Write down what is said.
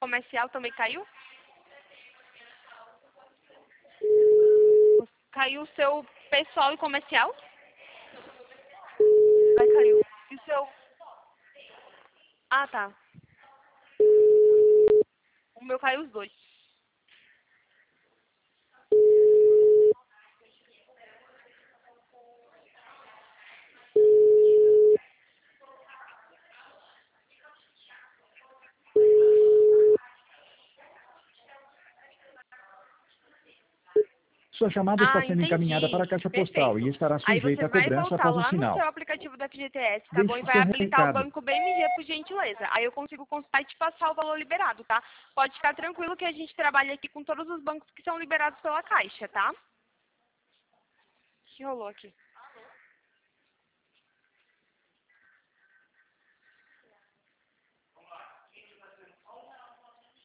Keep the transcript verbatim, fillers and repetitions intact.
comercial também caiu? Caiu o seu pessoal e comercial? Vai, caiu. E o seu... Ah, tá. O meu caiu os dois. Sua chamada está Ah, sendo encaminhada para entendi. a caixa postal e Perfeito. estará Aí sujeita você a vai cobrança voltar após o lá no seu sinal. aplicativo do F G T S, tá bom? E Deixe vai seu habilitar o recado. banco B M G, por gentileza. Aí eu consigo consultar e te passar o valor liberado, tá? Pode ficar tranquilo que a gente trabalha aqui com todos os bancos que são liberados pela Caixa, tá? O que rolou aqui?